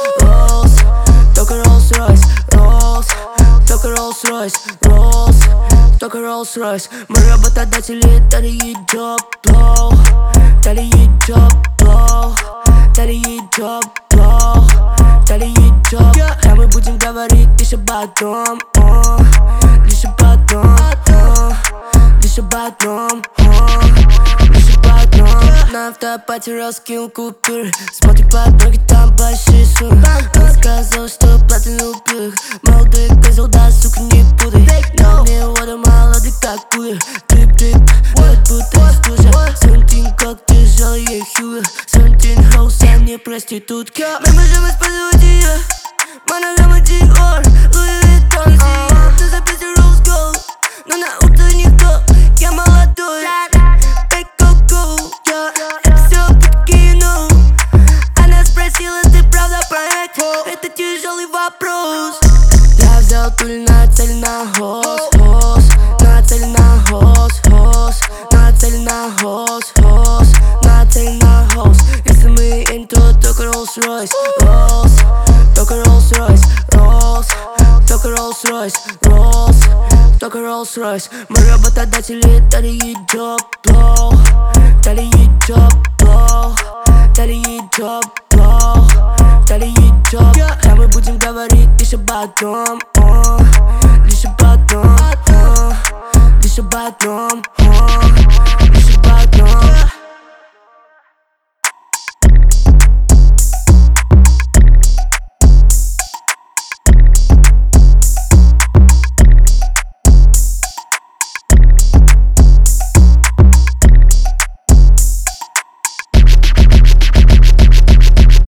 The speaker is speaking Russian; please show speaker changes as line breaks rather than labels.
Rolls, только Rolls-Royce, Rolls, только Rolls-Royce, Rolls, только Rolls-Royce. Мы работодатели, дали ей job, blow, дали ей job, blow, дали ей job, blow, дали ей job. Да мы будем говорить лишь об одном, лишь об одном, лишь об одном, лишь об одном. На автопате раскинул купюры, смотрит под ноги, там большие суммы. Он сказал, что платы не убил их. Молодых козел, да, сука, не путай. Но мне вода молодых, как кулер. Трип-трип, вот будто стужа. Something, как тяжелые хьюи. Something, house, а не проститутка. Мы можем использовать ее. Монограмма Dior, Louis Vuitton, ты за 5 Rose Gold. Но на утро никто, я молодой. Take go, yeah. Это все путки, you. Она спросила, ты правда проект? Это тяжелый вопрос. Я взял пуль, нацель на хоз, нацель на хоз, нацель на хоз, нацель на хоз. Если мы едем, то только Rolls-Royce, Rolls, только Rolls-Royce, Rolls, только Rolls-Royce, Rolls, только Rolls-Royce. Мы работодатели, дали ей job, blow, дали ей job, blow, дали ей job, blow, дали ей job. Да мы будем говорить лишь об одном, лишь об одном, лишь об одном,